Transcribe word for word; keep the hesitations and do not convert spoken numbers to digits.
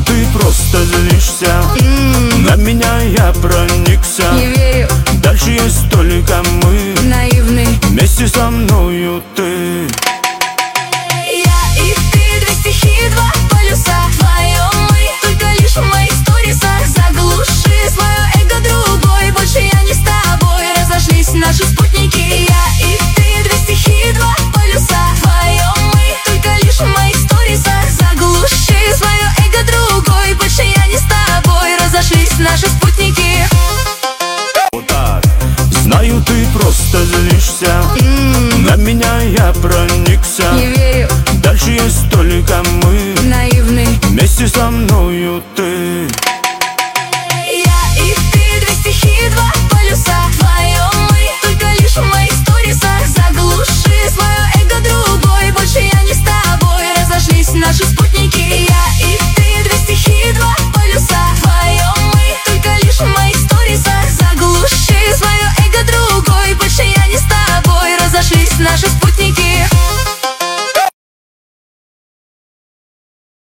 ты просто злишься. м-м. На меня я проникся. Не верю, дальше есть только мы. наивный. Вместе со мною ты. Я и ты, две стихи, два полюса. Вдвоем мы, только лишь в моих сторисах. Заглуши свое эго другой, больше я не с тобой. Разошлись наши спутники. Я и ты, две стихи, два полюса. Вдвоем мы, только лишь в моих сторисах. Заглуши свое эго другой, больше я не с тобой. Разошлись наши спутники. Вот так. Знаю, ты просто злишься. м-м. На меня я проникся. Не верю, дальше есть только мы. наивный. Вместе со мною ты.